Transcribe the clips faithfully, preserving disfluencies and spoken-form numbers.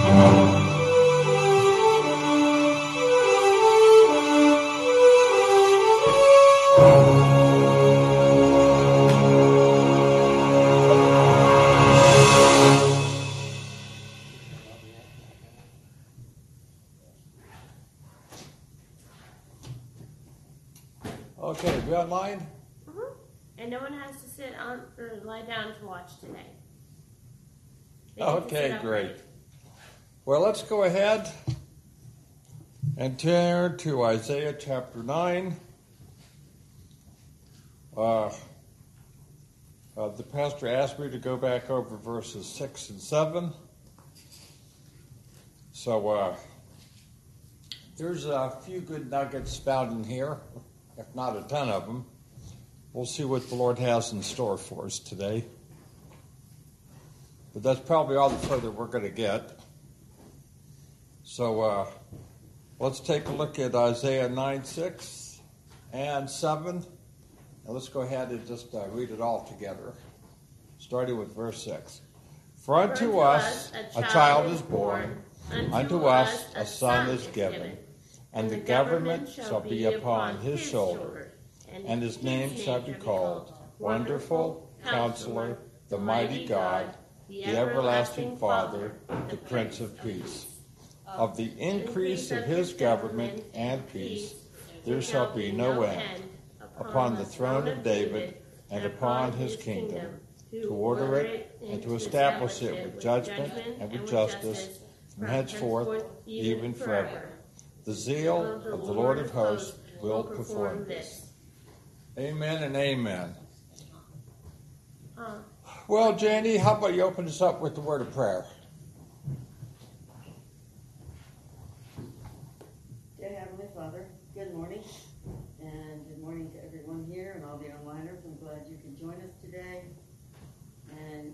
Okay, we online? Mm-hmm. And no one has to sit on or lie down to watch today. They get to Okay, sit great. upright. Well, let's go ahead and turn to Isaiah chapter nine. Uh, uh, the pastor asked me to go back over verses six and seven. So uh, there's a few good nuggets found in here, if not a ton of them. We'll see what the Lord has in store for us today. But that's probably all the further we're going to get. So uh, let's take a look at Isaiah nine, six and seven. And let's go ahead and just uh, read it all together, starting with verse six. For unto For us a child is born, unto, unto us a son is given, given, and the government shall be upon his shoulder, and his name shall be called Wonderful, Counselor, the Mighty God, the Everlasting Father, the Prince of Peace. Of the increase of his government and peace there shall be no end, upon the throne of David and upon his kingdom, to order it and to establish it with judgment and with justice from henceforth even forever. The zeal of the Lord of hosts will perform this. Amen and amen. Well, Janie, how about you open us up with the word of prayer? Dear Heavenly Father, good morning, and good morning to everyone here and all the onliners. I'm glad you could join us today. And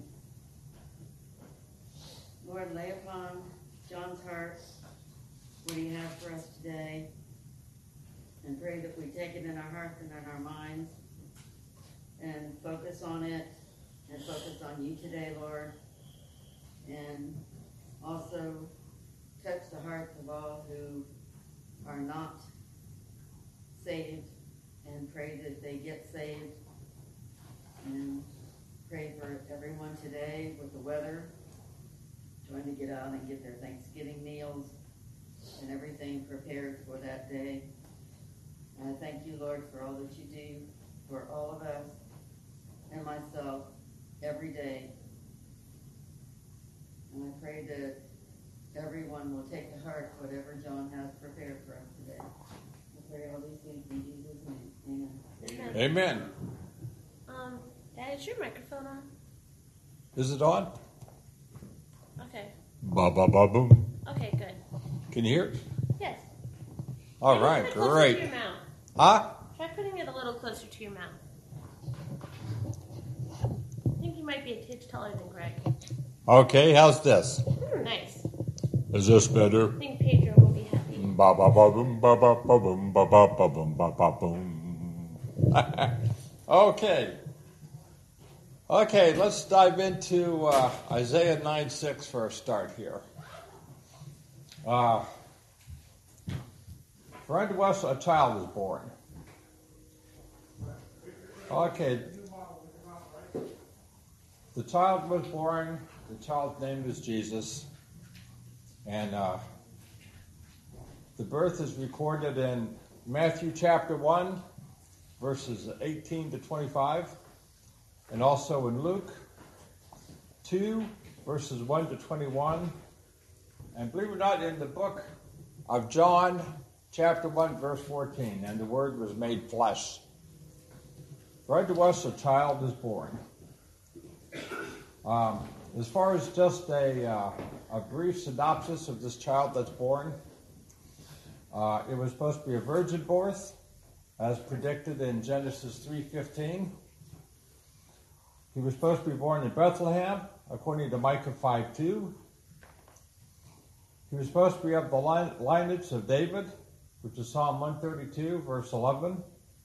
Lord, lay upon John's heart what he has for us today, and pray that we take it in our hearts and in our minds and focus on it and focus on you today, Lord, and also touch the hearts of all who are not saved, and pray that they get saved, and pray for everyone today with the weather, trying to get out and get their Thanksgiving meals and everything prepared for that day. And I thank you, Lord, for all that you do for all of us and myself every day. And I pray that everyone will take to heart whatever John has prepared for us today. I pray all these things in Jesus' name. Amen. Amen. Amen. Um, Dad, is your microphone on? Is it on? Okay. Ba ba ba boom. Okay, good. Can you hear it? Yes. All Maybe right, put it closer great. to your mouth. Huh? Try putting it a little closer to your mouth. I think you might be a titch taller than Greg. Okay, how's this? Hmm, nice. Is this better? I think Pedro will be happy. Ba ba ba boom ba ba ba boom ba ba ba boom ba ba boom. Okay. Okay, let's dive into uh, Isaiah nine six for a start here. Uh, for unto us a child is born. Okay. The child was born. The child's name is Jesus. And uh, the birth is recorded in Matthew chapter one, verses eighteen to twenty-five. And also in Luke two, verses one to twenty-one. And believe it or not, in the book of John, chapter one, verse fourteen. And the Word was made flesh. For unto us a child is born. Um, as far as just a, uh, a brief synopsis of this child that's born, uh, it was supposed to be a virgin birth, as predicted in Genesis three fifteen. He was supposed to be born in Bethlehem, according to Micah five two. He was supposed to be of the line, lineage of David, which is Psalm one thirty-two, verse eleven.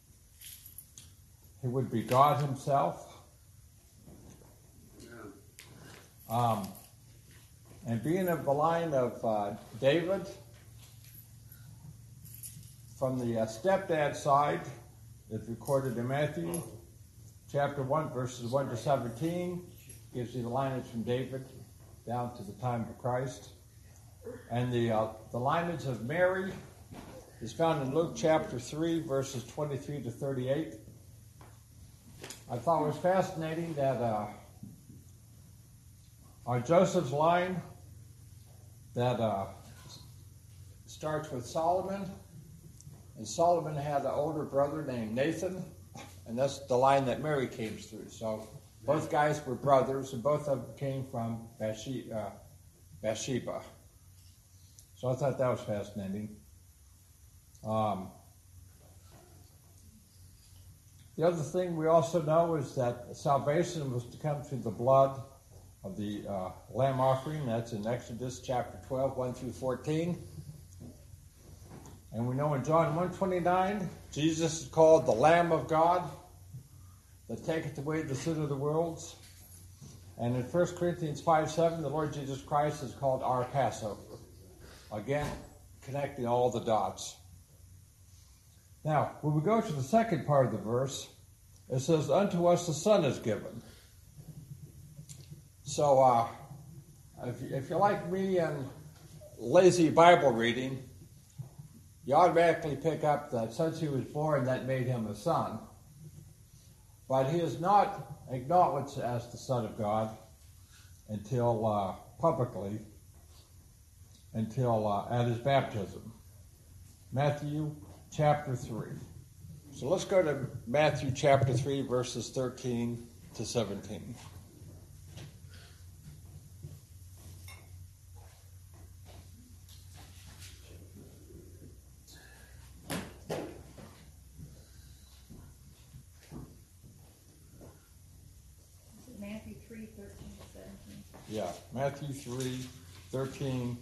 He would be God himself. Um, And being of the line of uh, David, from the uh, stepdad side, it's recorded in Matthew chapter one, verses one to seventeen, gives you the lineage from David down to the time of Christ. And the, uh, the lineage of Mary is found in Luke chapter three, verses twenty-three to thirty-eight. I thought it was fascinating that uh, on Joseph's line that uh, starts with Solomon, and Solomon had an older brother named Nathan, and that's the line that Mary came through. So both guys were brothers, and both of them came from Bathsheba. Uh, Bathsheba. So I thought that was fascinating. Um, the other thing we also know is that salvation was to come through the blood of the uh, lamb offering. That's in Exodus chapter twelve, one through fourteen. And we know in John one twenty-nine, Jesus is called the Lamb of God that taketh away the sin of the worlds. And in First Corinthians five seven, the Lord Jesus Christ is called our Passover. Again, connecting all the dots. Now, when we go to the second part of the verse, it says, unto us the Son is given. So, uh, if, you, if you're like me and lazy Bible reading, you automatically pick up that since he was born, that made him a son. But he is not acknowledged as the Son of God until uh, publicly, until uh, at his baptism. Matthew chapter three. So let's go to Matthew chapter three, verses thirteen to seventeen. Matthew three, thirteen to seventeen. Yeah, Matthew three, thirteen,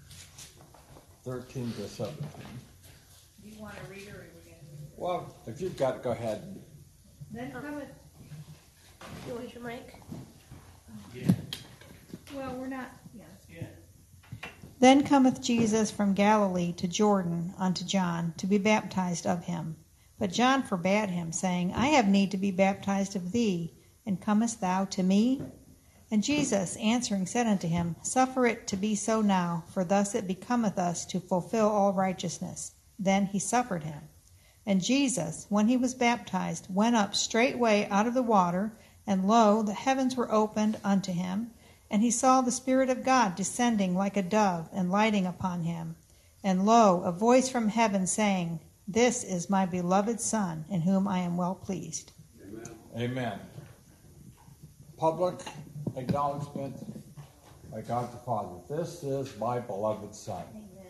thirteen to seventeen. Do you want to read it, or are we going to read it? Well, if you've got it, go ahead. Then cometh, You want your mic? Yeah. well, we're not, yeah. Yeah. Then cometh Jesus from Galilee to Jordan unto John, to be baptized of him. But John forbade him, saying, I have need to be baptized of thee, and comest thou to me? And Jesus answering said unto him, Suffer it to be so now, for thus it becometh us to fulfill all righteousness. Then he suffered him. And Jesus, when he was baptized, went up straightway out of the water, and lo, the heavens were opened unto him, and he saw the Spirit of God descending like a dove, and lighting upon him. And lo, a voice from heaven saying, This is my beloved Son, in whom I am well pleased. Amen. Amen. Public acknowledgement by God the Father. This is my beloved Son.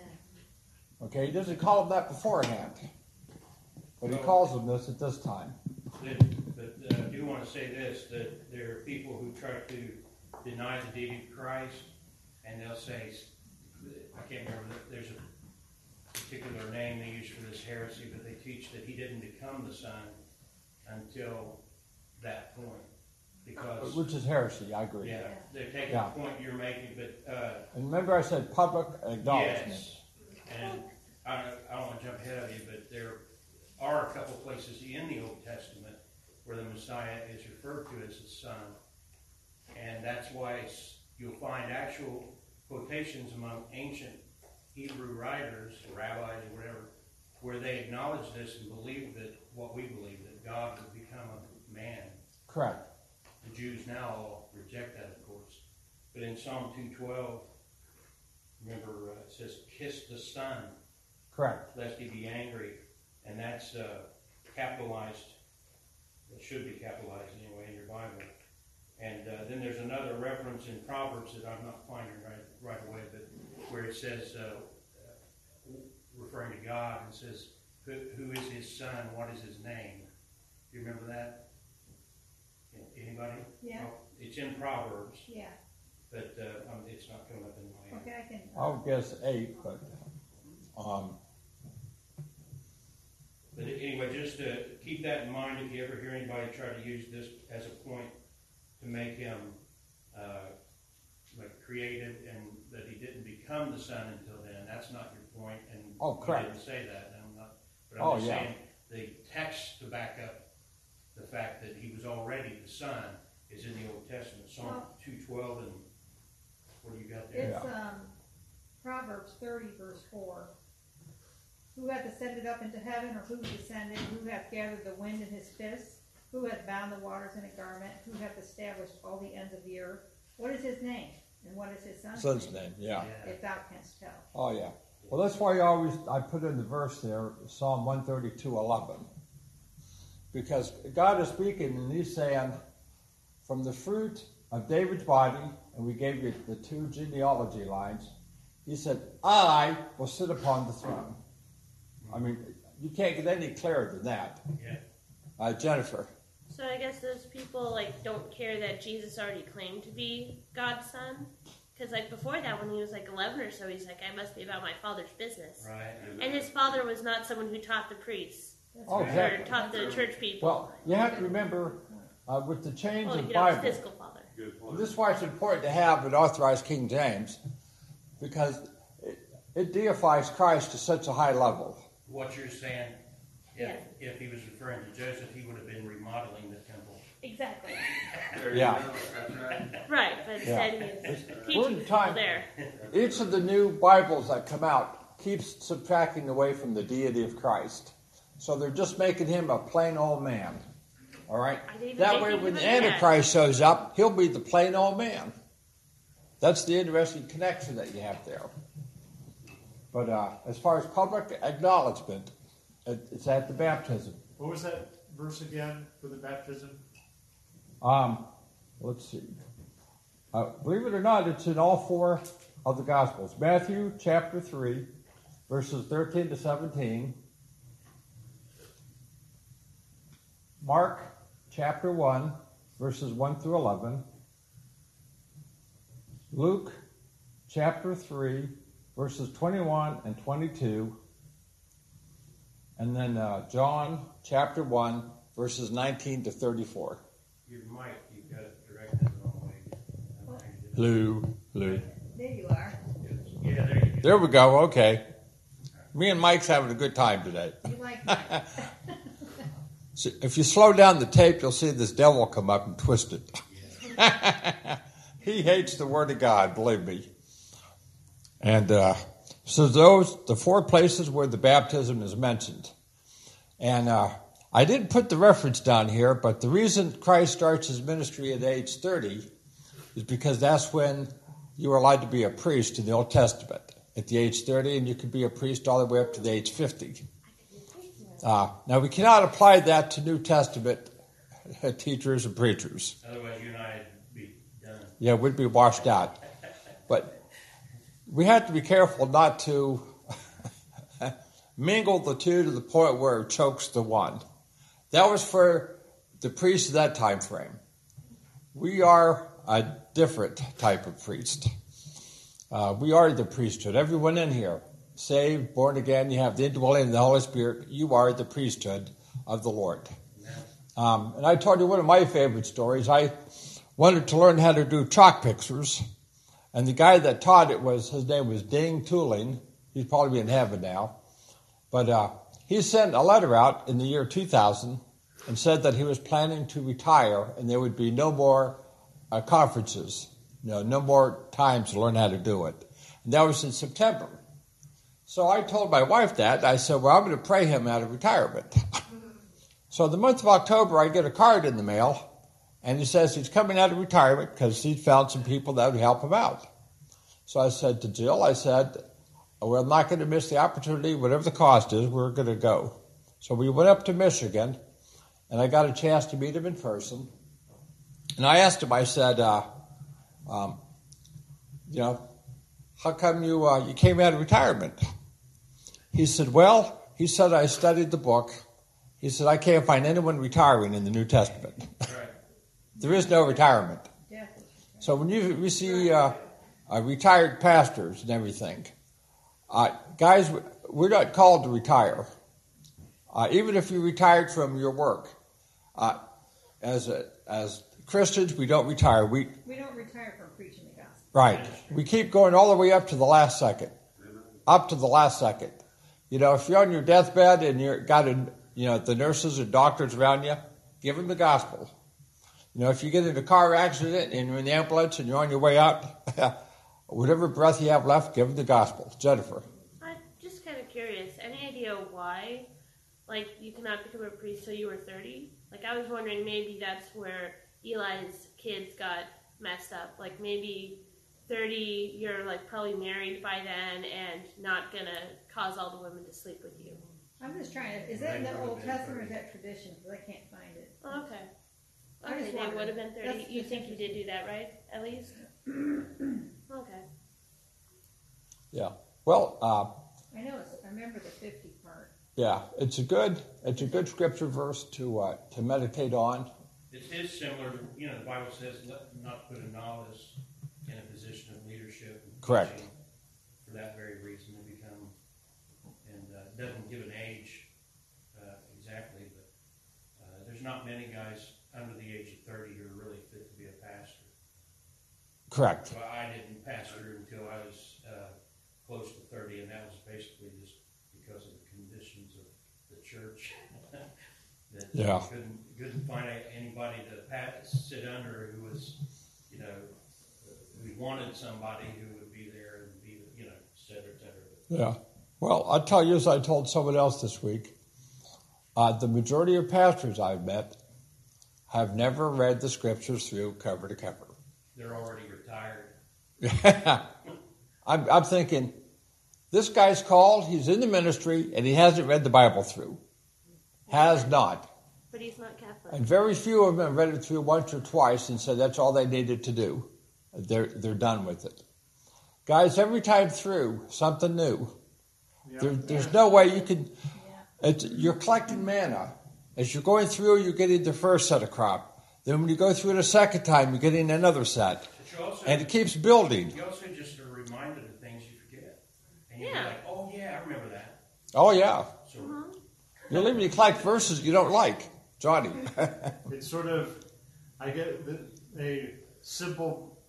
Okay, he doesn't call him that beforehand, but he calls him this at this time. But, but uh, I do want to say this, that there are people who try to deny the deity of Christ, and they'll say, I can't remember, there's a particular name they use for this heresy, but they teach that he didn't become the Son until that point. Because, Which is heresy, I agree. yeah, they're taking Yeah. the point you're making, but uh, And remember I said public acknowledgement. yes, and I, I don't want to jump ahead of you, but there are a couple places in the Old Testament where the Messiah is referred to as the Son, and that's why you'll find actual quotations among ancient Hebrew writers, rabbis, or whatever, where they acknowledge this and believe that what we believe, that God would become a man. Correct. The Jews now all reject that, of course. But in Psalm two twelve, remember, uh, it says, kiss the Son, Correct. lest he be angry. And that's uh, capitalized. It should be capitalized anyway in your Bible. And uh, then there's another reference in Proverbs that I'm not finding right, right away, but where it says, uh, uh, referring to God, it says, who, who is his son? What is his name? Do you remember that? Anybody? Yeah. Oh, it's in Proverbs, Yeah. but uh, um, it's not coming up in my Okay, I can. I'll guess eight, but um, But anyway, just to keep that in mind if you ever hear anybody try to use this as a point to make him uh, like, created and that he didn't become the Son until then. That's not your point, and Oh, correct. you didn't say that. And I'm not, but I'm Oh, just yeah. saying the text to back up the fact that he was already the Son is in the Old Testament. Psalm Well- two twelve, and what do you got there? It's um, Proverbs thirty, verse four. Who hath ascended up into heaven, or who descended? Who hath gathered the wind in his fist? Who hath bound the waters in a garment? Who hath established all the ends of the earth? What is his name? And what is his son's Son's name, yeah. If thou canst tell. Oh, yeah. Well, that's why I always, I put in the verse there, Psalm one thirty-two, eleven. Because God is speaking and he's saying, from the fruit of David's body, and we gave you the two genealogy lines, he said, I will sit upon the throne. I mean, you can't get any clearer than that. Yeah. Uh, Jennifer. So I guess those people like don't care that Jesus already claimed to be God's son, because like before that, when he was like eleven or so, he's like, I must be about my father's business. Right. And his father was not someone who taught the priests Oh, or exactly. taught the church people. Well, you have to remember, uh, with the change well, of you know, his Bible, physical father. this is why it's important to have an authorized King James, because it, it deifies Christ to such a high level. What you're saying, if, Yeah. if he was referring to Joseph, he would have been remodeling the temple. Exactly. Yeah. Right, but instead he was We're teaching in people time. there. Each of the new Bibles that come out keeps subtracting away from the deity of Christ. So they're just making him a plain old man. All right? I didn't That think way, of when the that. Antichrist shows up, he'll be the plain old man. That's the interesting connection that you have there. But uh, as far as public acknowledgement, it, it's at the baptism. What was that verse again for the baptism? Um, let's see. Uh, believe it or not, it's in all four of the Gospels. Matthew chapter three, verses thirteen to seventeen. Mark chapter one, verses one through eleven. Luke chapter three, verses twenty-one and twenty-two. And then uh, John chapter one, verses nineteen to thirty-four. Your mic, you've got it directed the wrong way. I don't know how you did that. Lou, Lou. There you are. Yeah, there you go. There we go. Okay. Me and Mike's having a good time today. You like that? So if you slow down the tape, you'll see this devil come up and twist it. He hates the Word of God, believe me. And uh, so those, the four places where the baptism is mentioned. And uh, I didn't put the reference down here, but the reason Christ starts his ministry at age thirty is because that's when you were allowed to be a priest in the Old Testament. At the age thirty, and you could be a priest all the way up to the age fifty. Uh, now, we cannot apply that to New Testament teachers and preachers. Otherwise, you and I would be done. Yeah, we'd be washed out. But we have to be careful not to mingle the two to the point where it chokes the one. That was for the priests of that time frame. We are a different type of priest. Uh, we are the priesthood. Everyone in here, saved, born again, you have the indwelling of the Holy Spirit. You are the priesthood of the Lord. Um, and I told you one of my favorite stories. I wanted to learn how to do chalk pictures, and the guy that taught it was, his name was Ding Tooling. He's probably in heaven now. But uh, he sent a letter out in the year two thousand and said that he was planning to retire, and there would be no more uh, conferences, you know, no more times to learn how to do it. And that was in September. So I told my wife that. I said, well, I'm going to pray him out of retirement. So the month of October, I get a card in the mail, and he says he's coming out of retirement because he'd found some people that would help him out. So I said to Jill, I said, we're not going to miss the opportunity. Whatever the cost is, we're going to go. So we went up to Michigan, and I got a chance to meet him in person. And I asked him, I said, uh, um, you know, how come you uh, you came out of retirement? He said, well, he said, I studied the book. He said, I can't find anyone retiring in the New Testament. Right. There is no retirement. So when you we see uh, uh, retired pastors and everything, uh, guys, we're not called to retire. Uh, even if you retired from your work, uh, as a, as Christians, we don't retire. We We don't retire from preaching the gospel. Right. ministry. We keep going all the way up to the last second. Up to the last second. You know, if you're on your deathbed and you're got a, you know, the nurses and doctors around you, give them the gospel. You know, if you get in a car accident and you're in the ambulance and you're on your way out, whatever breath you have left, give them the gospel. Jennifer. I'm just kind of curious. Any idea why, like, you cannot become a priest till you were thirty? Like, I was wondering maybe that's where Eli's kids got messed up. Like, maybe thirty, you're, like, probably married by then and not gonna cause all the women to sleep with you. I'm just trying to, is that in the Old Testament or is that tradition? Because I can't find it. Oh, okay. I Okay, just they wondered. would have been thirty. That's- You that's think you did do that, right? At least? Okay. Yeah. Well, uh, I know, it's, I remember the fifty part. yeah, it's a good, it's a good scripture verse to uh, to meditate on. It is similar to, you know, the Bible says, let not put a novice in a position of leadership. And Correct. teaching for that very reason to become, and uh, it doesn't give an age uh, exactly, but uh, there's not many guys under the age of thirty who are really fit to be a pastor. Correct. Well, I didn't pastor until I was uh, close to thirty, and that was basically just because of the conditions of the church. that Yeah. couldn't, couldn't find anybody to pat, sit under who was, you know, who wanted somebody who would be there and be, you know, et cetera, et cetera. Yeah. Well, I'll tell you, as I told someone else this week, uh, the majority of pastors I've met have never read the scriptures through cover to cover. They're already retired. I'm, I'm thinking, this guy's called, he's in the ministry, and he hasn't read the Bible through. Has not. But he's not Catholic. And very few of them have read it through once or twice and said that's all they needed to do. They're, they're done with it. Guys, every time through, something new. Yeah. There, there's no way you can... It's, you're collecting manna. As you're going through, you're getting the first set of crop. Then when you go through it a second time, you're getting another set. But you also, And it keeps building. you also just are reminded of things you forget. And you're Yeah. like, oh yeah, I remember that. Oh, yeah. So You'll even collect verses you don't like. Johnny. It's sort of, I get the, a simple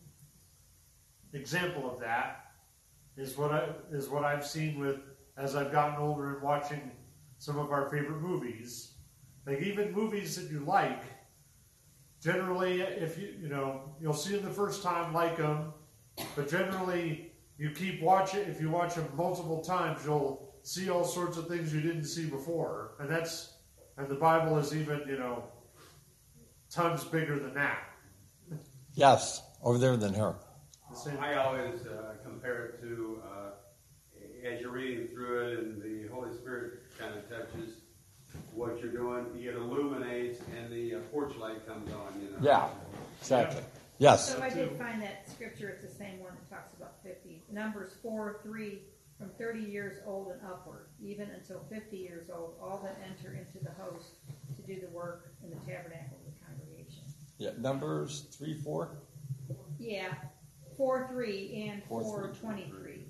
example of that is what I is what I've seen with as I've gotten older and watching some of our favorite movies. Like even movies that you like, generally, if you you know you'll see them the first time, like them, but generally you keep watching. If you watch them multiple times, you'll see all sorts of things you didn't see before, and that's and the Bible is even you know tons bigger than that. Yes, over there than her. The same- I always uh, compare it to uh, as you're reading through it, and the Holy Spirit kind of touches what you're doing. It illuminates, and the uh, porch light comes on. You know. Yeah, exactly. Yes. So I did find that scripture, it's the same one that talks about fifty. Numbers four, three, from thirty years old and upward, even until fifty years old, all that enter into the host to do the work in the tabernacle of the congregation. Yeah, Numbers three, four. Yeah, four, three, and Four, four, three. twenty-three.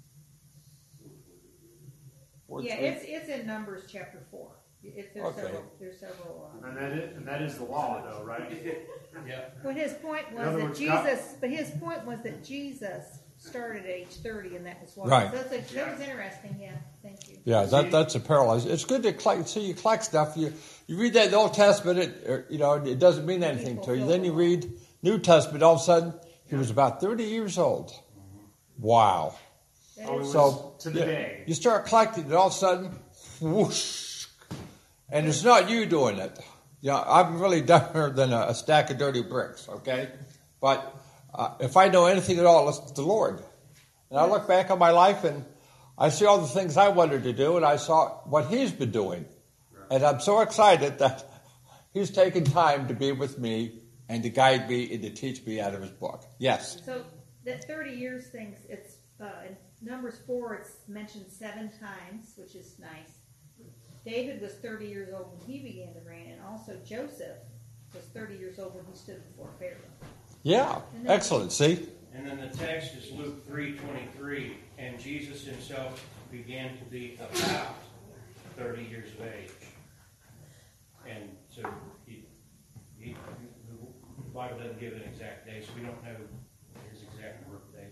Four, Yeah, three. it's it's in Numbers chapter four. It, there's Okay. several. There's several. Uh, And that is, and that is the law, though, right? yeah. But his point was other that words, God- Jesus. But his point was that Jesus started at age thirty, and that was why. Right. So that's a, that was interesting. Yeah. Thank you. Yeah, that that's a parallel. It's good to collect. So you collect stuff. You you read that in the Old Testament, it or, you know it doesn't mean anything to you. Then you read New Testament. All of a sudden, he was about thirty years old. Wow. That Oh, it is- was So to the yeah, day. you start collecting it. All of a sudden, whoosh, and it's not you doing it. You know, I'm really dumber than a, a stack of dirty bricks. Okay, but uh, if I know anything at all, it's the Lord. And I look back on my life and I see all the things I wanted to do, and I saw what He's been doing. And I'm so excited that He's taken time to be with me and to guide me and to teach me out of His book. Yes. So that thirty years thing, it's uh, in Numbers four. It's mentioned seven times, which is nice. David was thirty years old when he began to reign, and also Joseph was thirty years old when he stood before Pharaoh. Yeah. Excellent. See? And then the text is Luke three twenty-three, and Jesus himself began to be about thirty years of age. And so he, he, the Bible doesn't give an exact day, so we don't know his exact birthday.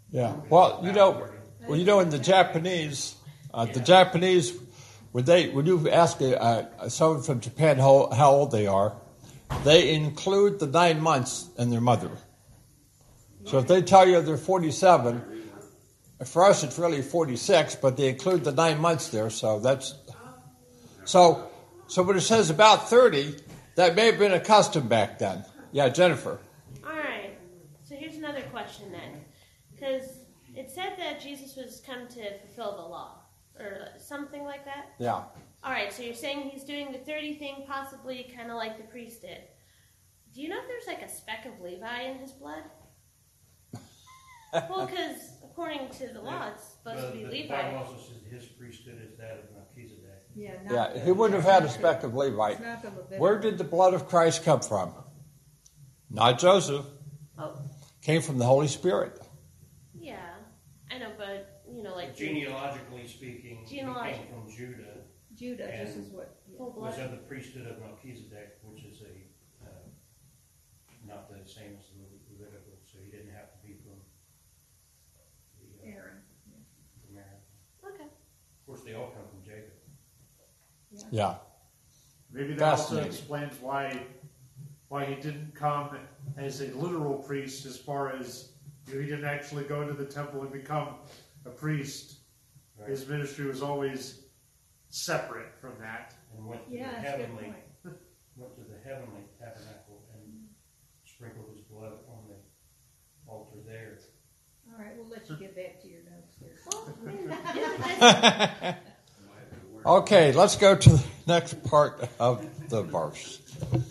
Yeah. Well, you know, well, you know, in the Japanese, uh, the Japanese, when they when you ask a, uh, someone from Japan how, how old they are, they include the nine months in their mother. So if they tell you they're forty-seven, for us it's really forty-six, but they include the nine months there. So that's so. So when it says about thirty, that may have been a custom back then. Yeah, Jennifer. All right. So here's another question then, because it said that Jesus was come to fulfill the law, or something like that. Yeah. All right. So you're saying he's doing the thirty thing, possibly kind of like the priest did. Do you know if there's like a speck of Levi in his blood? Well, because according to the law, it's supposed But to be the Levi. Bible also says his priesthood is that of Melchizedek. Yeah, Yeah, he wouldn't have had a speck of Levi. Where did the blood of Christ come from? Not Joseph. Oh, Came from the Holy Spirit. yeah. I know, but, you know, like... Genealogically speaking, he Genealog- came from Judah, Judah, this And- is what. yeah. Full was blood. of the priesthood of Melchizedek, which is a uh, not the same as the Levitical, so he didn't have to be from the, uh, Aaron. from Aaron. Okay. Of course, they all come from Jacob. Yeah. Maybe that also Fascinating. explains why why he didn't come as a literal priest, as far as you know, he didn't actually go to the temple and become a priest. Right. His ministry was always separate from that. And went to Yeah, the that's a good heavenly, point. went to the heavenly tabernacle and sprinkled his blood on the altar there. All right, we'll let you get back to your notes here. Well, I mean, yeah, that's- Okay, let's go to the next part of the verse.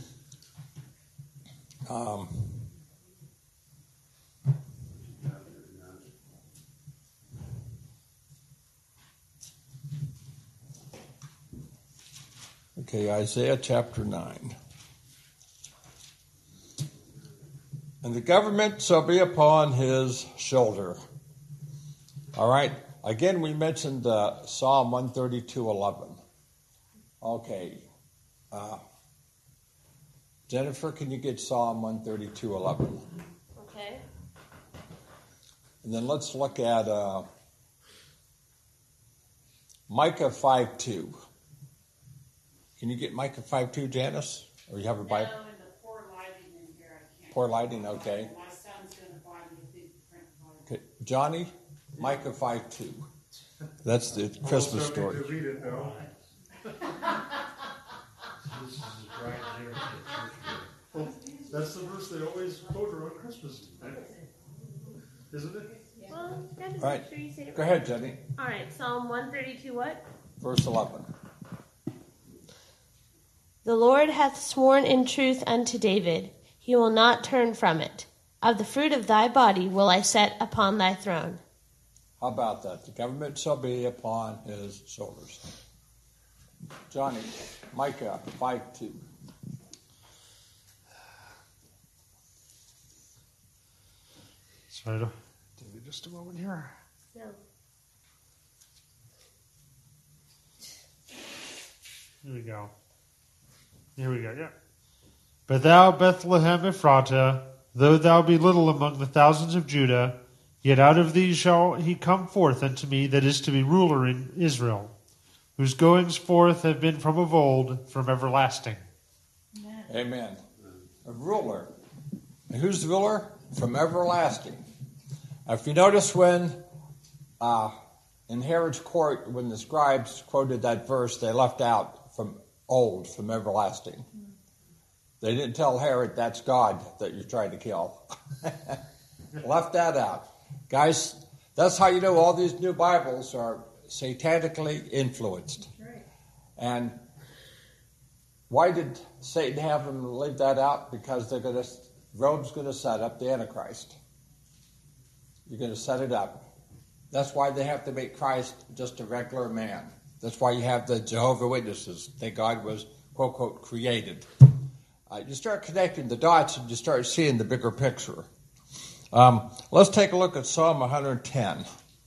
Um, okay, Isaiah chapter nine. And the government shall be upon his shoulder. All right. Again, we mentioned uh, Psalm one thirty-two eleven. Okay. Uh, Jennifer, can you get Psalm one thirty-two eleven? okay. And then let's look at uh, Micah five two. Can you get Micah five two, Janice? Or you have a Bible? No, and the poor lighting in here, I can't. Poor lighting, okay. My son's gonna buy me a big print Bible. Okay. Johnny, Micah five two. That's the Christmas Also story. need to read it though. This is as bright as ever at church. Well, that's the verse they always quote around Christmas, right? Isn't it? Well, you gotta All right. make sure you say it Go right. ahead, Jenny. All right, Psalm one thirty-two what? Verse eleven. The Lord hath sworn in truth unto David, he will not turn from it. Of the fruit of thy body will I set upon thy throne. How about that? The government shall be upon his shoulders. Johnny, Micah five two. Sorry, give me just a moment here. No. Here we go. Here we go, yeah. But thou, Bethlehem Ephratah, though thou be little among the thousands of Judah, yet out of thee shall he come forth unto me that is to be ruler in Israel, whose goings forth have been from of old, from everlasting. Amen. A ruler. And who's the ruler? From everlasting. Now, if you notice when uh, in Herod's court, when the scribes quoted that verse, they left out from old, from everlasting. They didn't tell Herod that's God that you're trying to kill. Left that out. Guys, that's how you know all these new Bibles are satanically influenced. Right. And why did Satan have them leave that out? Because they're going to, Rome's going to set up the Antichrist. You're going to set it up. That's why they have to make Christ just a regular man. That's why you have the Jehovah's Witnesses. That God was, quote, quote, created. Uh, you start connecting the dots and you start seeing the bigger picture. Um, let's take a look at Psalm one ten.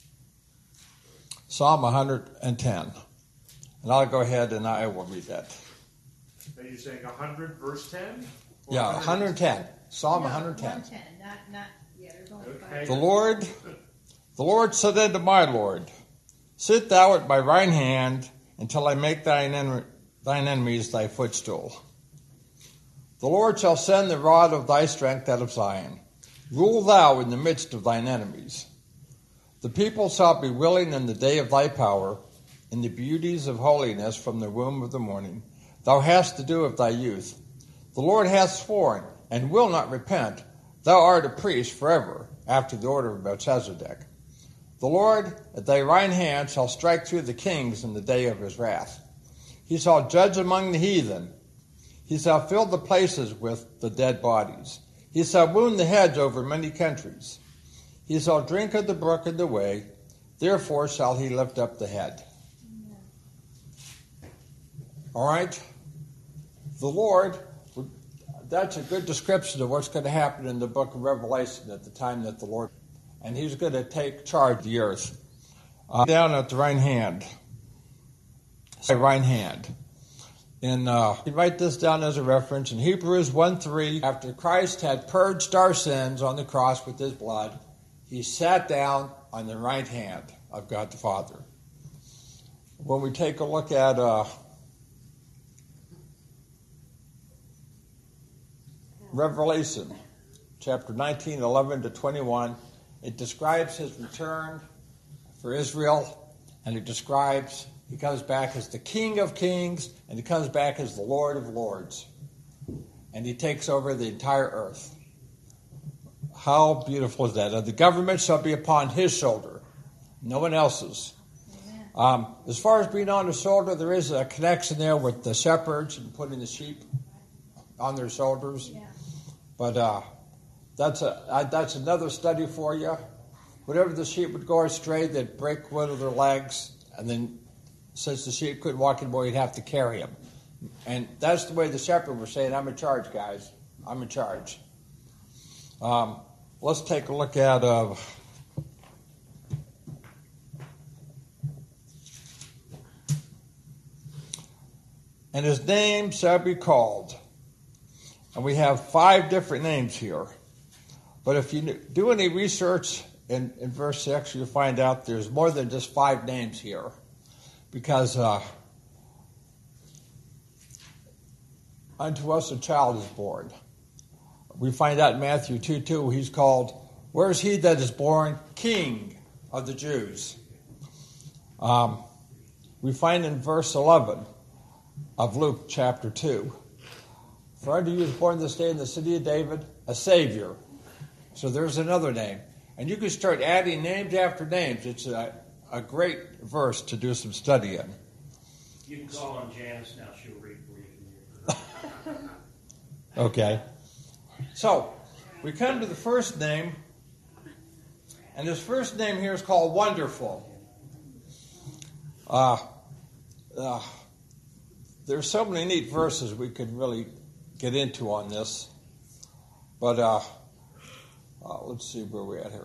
Psalm one ten. And I'll go ahead and I will read that. Are you saying one hundred, verse ten? Yeah, one ten. Psalm No, one ten. one ten, not, not, yeah, there's only Okay. five. The Lord The Lord said unto my Lord, Sit thou at my right hand until I make thine, en- thine enemies thy footstool. The Lord shall send the rod of thy strength out of Zion. Rule thou in the midst of thine enemies. The people shall be willing in the day of thy power, in the beauties of holiness from the womb of the morning. Thou hast to do of thy youth. The Lord hath sworn, and will not repent. Thou art a priest forever, after the order of Melchizedek. The Lord at thy right hand shall strike through the kings in the day of his wrath. He shall judge among the heathen. He shall fill the places with the dead bodies. He shall wound the heads over many countries. He shall drink of the brook in the way. Therefore shall he lift up the head. All right? The Lord, that's a good description of what's going to happen in the book of Revelation at the time that the Lord, and he's going to take charge of the earth. Uh, down at the right hand. Say right hand. And uh, you write this down as a reference in Hebrews one three. After Christ had purged our sins on the cross with his blood, he sat down on the right hand of God the Father. When we take a look at uh, Revelation, chapter nineteen, eleven to twenty-one, it describes his return for Israel, and it describes he comes back as the King of Kings, and he comes back as the Lord of Lords. And he takes over the entire earth. How beautiful is that? And the government shall be upon his shoulder, no one else's. Um, as far as being on his shoulder, there is a connection there with the shepherds and putting the sheep on their shoulders. Yeah. But uh, that's a uh, that's another study for you. Whenever the sheep would go astray, they'd break one of their legs, and then since the sheep couldn't walk anymore, you'd have to carry him. And that's the way the shepherd was saying, I'm in charge, guys. I'm in charge. Um, let's take a look at... Uh, and his name shall be called. And we have five different names here. But if you do any research in, in verse six, you'll find out there's more than just five names here. Because uh, unto us a child is born. We find out in Matthew two two, he's called, where is he that is born? King of the Jews. Um, we find in verse eleven of Luke chapter two, for unto you is born this day in the city of David a Savior. So there's another name. And you can start adding names after names. It's a A great verse to do some study in. You can call on Janice now. She'll read for you. Okay. So, we come to the first name, and his first name here is called Wonderful. Uh, uh, there's so many neat verses we could really get into on this. But uh, uh, let's see where we're at here.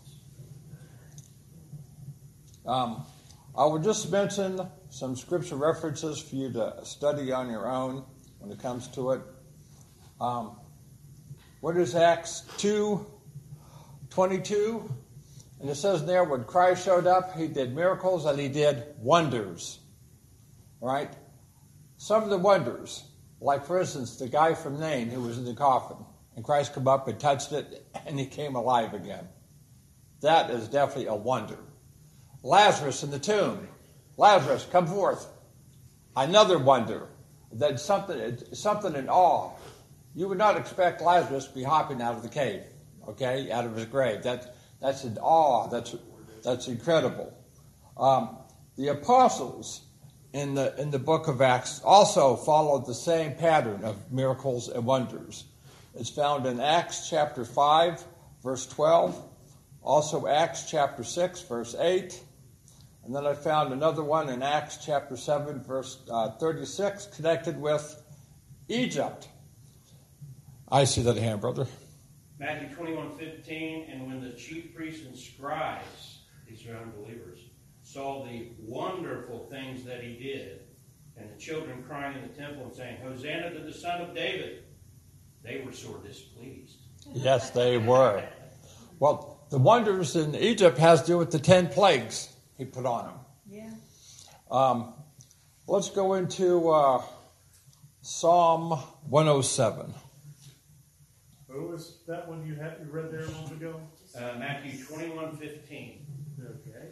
Um, I will just mention some scripture references for you to study on your own when it comes to it. Um, what is Acts two twenty-two? And it says there, when Christ showed up, he did miracles and he did wonders. Right? Some of the wonders, like for instance, the guy from Nain who was in the coffin, and Christ came up and touched it, and he came alive again. That is definitely a wonder. Lazarus in the tomb. Lazarus, come forth. Another wonder. That's something, something in awe. You would not expect Lazarus to be hopping out of the cave, okay, out of his grave. That, that's in awe. That's, that's incredible. Um, the apostles in the, in the book of Acts also followed the same pattern of miracles and wonders. It's found in Acts chapter five, verse twelve. Also Acts chapter six, verse eight. And then I found another one in Acts chapter seven, verse uh, thirty-six, connected with Egypt. I see that hand, brother. Matthew twenty-one fifteen, and when the chief priests and scribes, these are unbelievers, saw the wonderful things that he did, and the children crying in the temple and saying, Hosanna to the Son of David, they were sore displeased. Yes, they were. Well, the wonders in Egypt has to do with the ten plagues he put on them. Yeah. Um, let's go into uh, Psalm one oh seven. What was that one you had you read there a moment ago? Uh, Matthew twenty-one fifteen. Okay.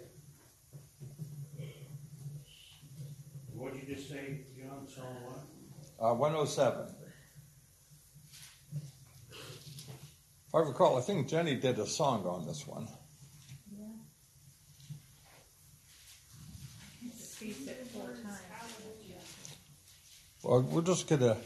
What did you just say, John? Psalm what? Uh, one oh seven. If I recall, I think Jenny did a song on this one. Yeah. Repeats it four times. Well, we're just going to...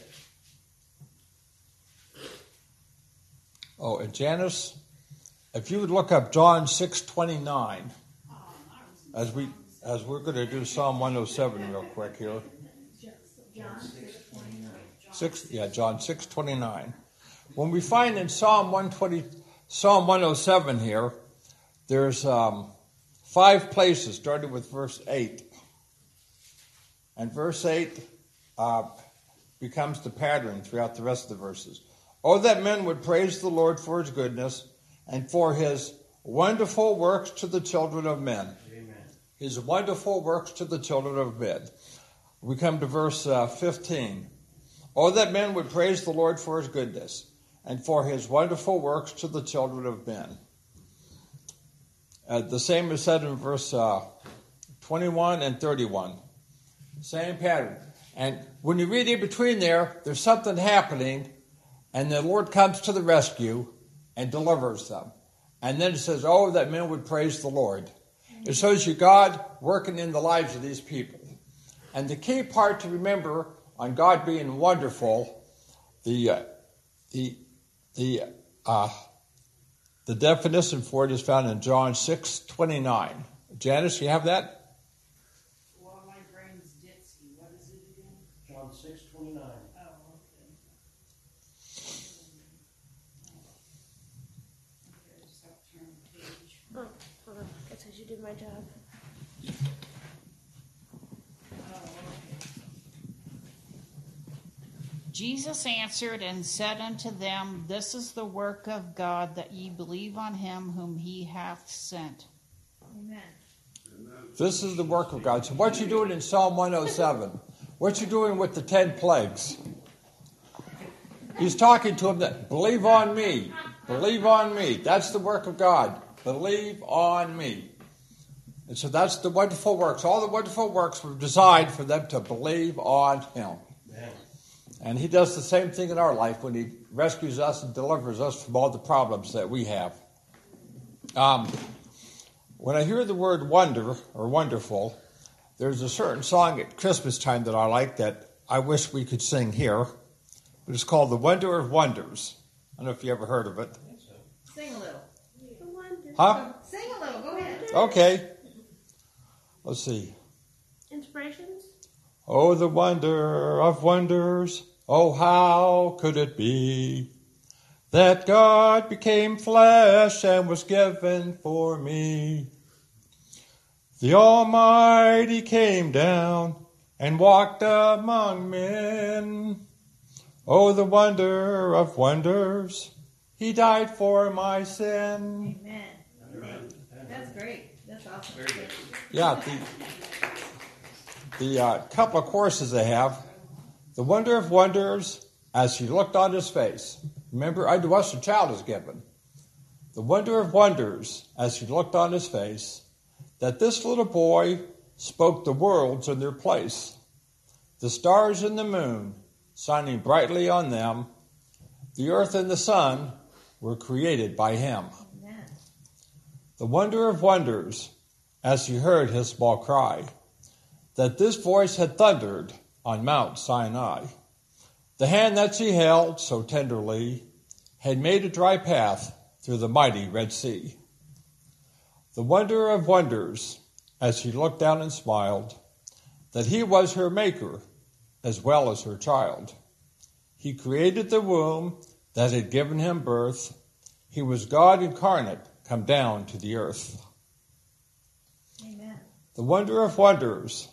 Oh, and Janice, if you would look up John six twenty-nine, as, we, as we're going to do Psalm one oh seven real quick here. John six twenty-nine. Six, yeah, John six twenty-nine. When we find in Psalm one twenty, Psalm one oh seven here, there's um, five places, starting with verse eight. And verse eight uh, becomes the pattern throughout the rest of the verses. Oh, that men would praise the Lord for his goodness and for his wonderful works to the children of men. Amen. His wonderful works to the children of men. We come to verse uh, fifteen. Oh, that men would praise the Lord for his goodness and for his wonderful works to the children of men. Uh, the same is said in verse uh, twenty-one and thirty-one. Same pattern. And when you read in between there, there's something happening, and the Lord comes to the rescue and delivers them. And then it says, oh, that men would praise the Lord. It shows you God working in the lives of these people. And the key part to remember on God being wonderful, the uh, the the uh, the definition for it is found in John six twenty-nine. Janice, you have that? Well, my brain's ditzy. What is it again? John six twenty-nine. Oh, okay. Okay, I just have to turn the page. Oh, hold on. I guess I should do my job. Oh, okay. Jesus answered and said unto them, This is the work of God, that ye believe on him whom he hath sent. Amen. This is the work of God. So what you doing in Psalm one oh seven? What you doing with the ten plagues? He's talking to them that believe on me. Believe on me. That's the work of God. Believe on me. And so that's the wonderful works. All the wonderful works were designed for them to believe on him. Amen. And he does the same thing in our life when he rescues us and delivers us from all the problems that we have. Um, when I hear the word wonder or wonderful, there's a certain song at Christmas time that I like that I wish we could sing here. But it's called The Wonder of Wonders. I don't know if you ever heard of it. Sing a little. Huh? Sing a little. Go ahead. Okay. Let's see. Inspirations? Oh, the wonder of wonders. Oh, how could it be that God became flesh and was given for me? The Almighty came down and walked among men. Oh, the wonder of wonders. He died for my sin. Amen. Amen. That's great. That's awesome. Very good. Yeah, the, the uh, couple of courses they have. The wonder of wonders as he looked on his face. Remember, unto us a child is given. The wonder of wonders as he looked on his face, that this little boy spoke the worlds in their place. The stars and the moon shining brightly on them, the earth and the sun were created by him. Amen. The wonder of wonders as he heard his small cry, that this voice had thundered on Mount Sinai. The hand that she held so tenderly had made a dry path through the mighty Red Sea. The wonder of wonders as she looked down and smiled, that he was her maker as well as her child. He created the womb that had given him birth. He was God incarnate come down to the earth. Amen. The wonder of wonders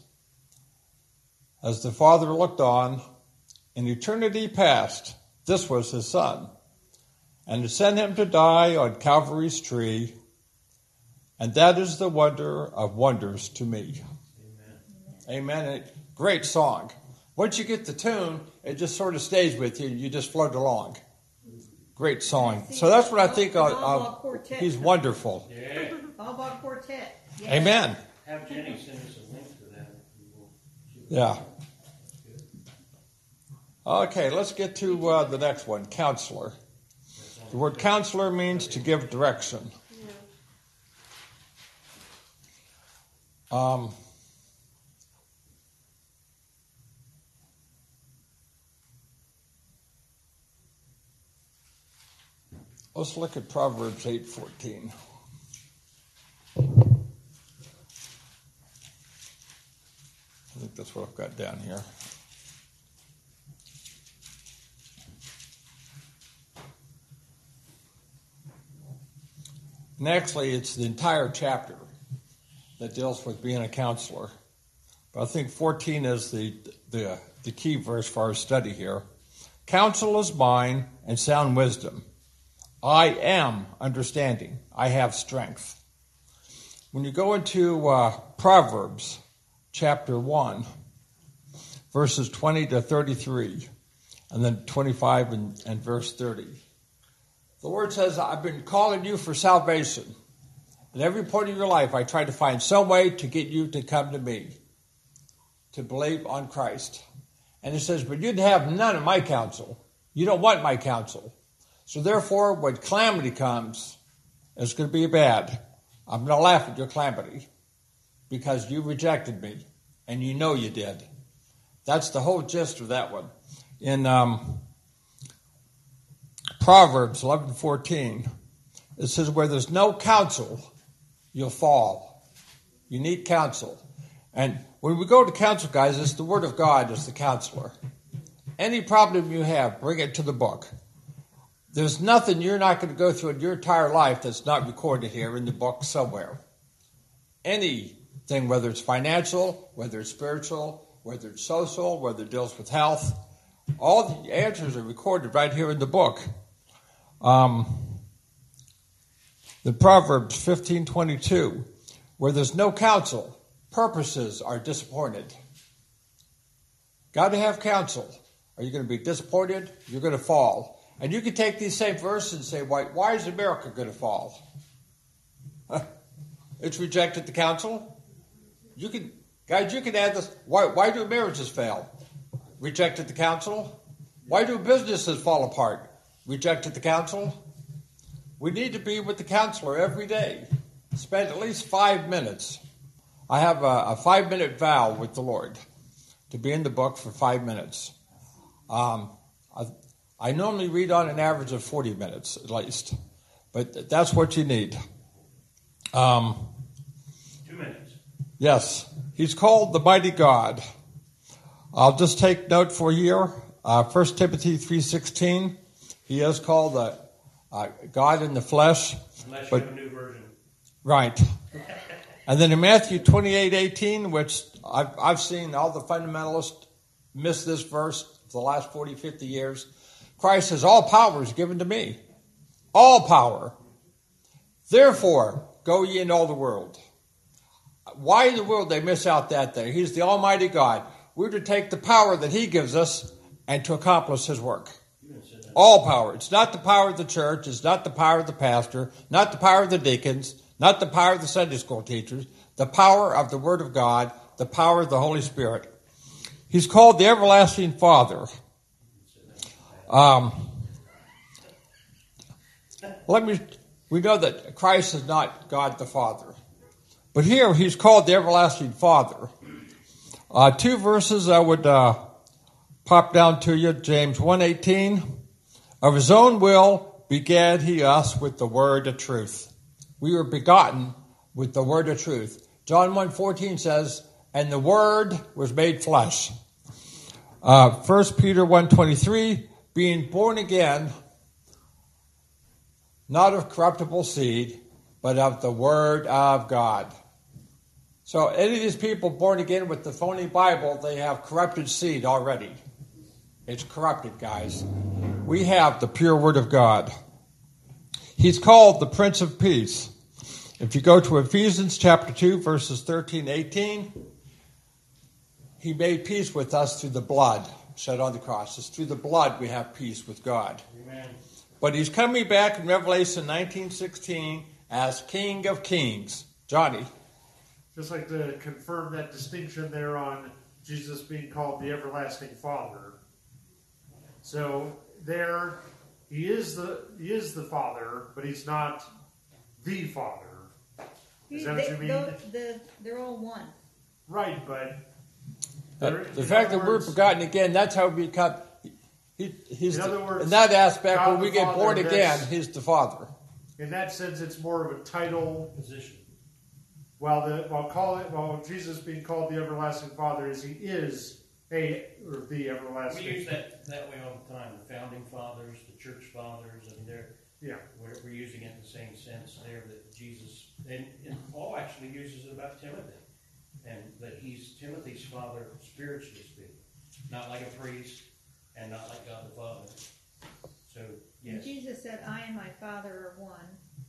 as the Father looked on, in eternity past, this was his Son, and to send him to die on Calvary's tree And that is the wonder of wonders to me. Amen. Amen. Great song. Once you get the tune, it just sort of stays with you. You just float along. Great song. So that's what I think of. of he's wonderful. Yeah. Ballball Quartet. Yeah. Amen. Have Jenny send us a link to that. Yeah. Okay, let's get to uh, the next one, counselor. The word counselor means to give direction. Um, let's look at Proverbs eight fourteen. I think that's what I've got down here. And actually, it's the entire chapter that deals with being a counselor. But I think fourteen is the, the, the key verse for our study here. Counsel is mine and sound wisdom. I am understanding. I have strength. When you go into uh, Proverbs chapter one, verses twenty to thirty-three, and then twenty-five and, and verse thirty, the Lord says, I've been calling you for salvation. At every point of your life, I try to find some way to get you to come to me, to believe on Christ. And He says, but you'd have none of my counsel. You don't want my counsel. So therefore, when calamity comes, it's going to be bad. I'm going to laugh at your calamity because you rejected me, and you know you did. That's the whole gist of that one. In um, Proverbs eleven fourteen, it says, where there's no counsel, you'll fall. You need counsel. And when we go to counsel, guys, it's the Word of God as the counselor. Any problem you have, bring it to the book. There's nothing you're not going to go through in your entire life that's not recorded here in the book somewhere. Anything, whether it's financial, whether it's spiritual, whether it's social, whether it deals with health, all the answers are recorded right here in the book. Um, the Proverbs fifteen twenty-two, where there's no counsel, purposes are disappointed. Got to have counsel. Are you going to be disappointed? You're going to fall. And you can take these same verses and say, why, why is America going to fall? It's rejected the counsel. You can, guys, you can add this. Why, why do marriages fail? Rejected the counsel. Why do businesses fall apart? Rejected the counsel. We need to be with the counselor every day. Spend at least five minutes. I have a, a five-minute vow with the Lord to be in the book for five minutes. Um, I, I normally read on an average of forty minutes at least, but that's what you need. Um, Two minutes. Yes, He's called the mighty God. I'll just take note for you. Uh, First Timothy three sixteen. He is called the uh, God in the flesh. Unless but, you have a new version. Right. And then in Matthew twenty-eight eighteen, which I've, I've seen all the fundamentalists miss this verse for the last forty, fifty years. Christ says, all power is given to me. All power. Therefore, go ye into all the world. Why in the world they miss out that there? He's the Almighty God. We're to take the power that He gives us and to accomplish His work. All power. It's not the power of the church. It's not the power of the pastor. Not the power of the deacons. Not the power of the Sunday school teachers. The power of the Word of God. The power of the Holy Spirit. He's called the Everlasting Father. Um, let me, we know that Christ is not God the Father. But here He's called the Everlasting Father. Uh, two verses I would uh, pop down to you. James one eighteen. Of His own will begat He us with the word of truth. We were begotten with the word of truth. John one fourteen says, and the word was made flesh. Uh, First Peter one twenty-three, being born again, not of corruptible seed, but of the word of God. So any of these people born again with the phony Bible, they have corrupted seed already. It's corrupted, guys. We have the pure word of God. He's called the Prince of Peace. If you go to Ephesians chapter two, verses thirteen to eighteen, he made peace with us through the blood shed on the cross. It's through the blood we have peace with God. Amen. But he's coming back in Revelation nineteen sixteen as King of Kings. Johnny. Just like to confirm that distinction there on Jesus being called the everlasting Father. So there, he is the he is the Father, but he's not the Father. Is that they, what you mean? The, the, they're all one. Right, but Uh, there- the in fact other that we're words- forgotten again, that's how we become. He, he's In the- other words, in that aspect, God when we the get Father, born again, that's- he's the Father. in that sense, it's more of a title. Position. While the while call it while Jesus being called the everlasting Father is he is a or the We everlasting. use that that way all the time. The founding fathers, the church fathers, I mean, they're Yeah. we're, we're using it in the same sense there that Jesus and, and Paul actually uses it about Timothy, and that he's Timothy's father spiritually speaking, not like a priest and not like God the Father. So yes, Jesus said, I and my Father are one.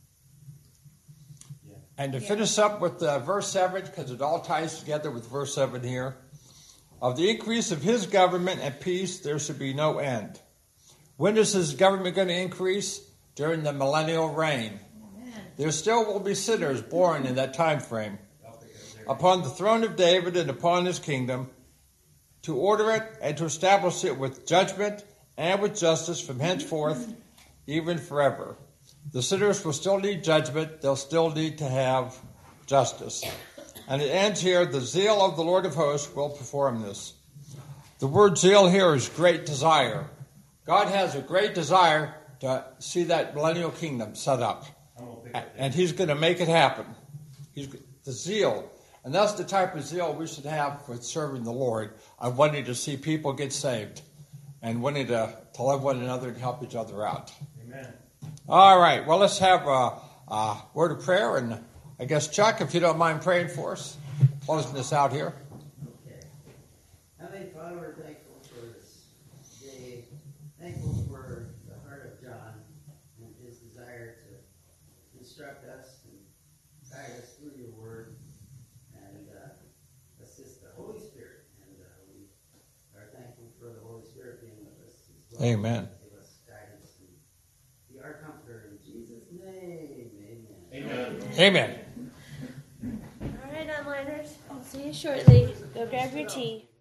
And to Yeah. finish up with uh, verse seven, because it all ties together with verse seven here. Of the increase of his government and peace, there should be no end. When is his government going to increase? During the millennial reign. Amen. There still will be sinners born in that time frame. I'll pick up there. Upon the throne of David and upon his kingdom, to order it and to establish it with judgment and with justice from henceforth, even forever. The sinners will still need judgment. They'll still need to have justice. And it ends here, the zeal of the Lord of hosts will perform this. The word zeal here is great desire. God has a great desire to see that millennial kingdom set up. I'm gonna pick up there. And he's going to make it happen. He's the zeal. And that's the type of zeal we should have for serving the Lord, of wanting to see people get saved and wanting to, to love one another and help each other out. Amen. All right, well, let's have a, a word of prayer. And I guess, Chuck, if you don't mind praying for us, closing this out here. Okay. Heavenly Father, we're thankful for this day. Thankful for the heart of John and his desire to instruct us and guide us through your word and uh, assist the Holy Spirit. And uh, we are thankful for the Holy Spirit being with us as well. Amen. Give us guidance and be our comforter. In Jesus' name, amen. Amen. Amen. All right, onliners. I'll see you shortly. Go grab your tea.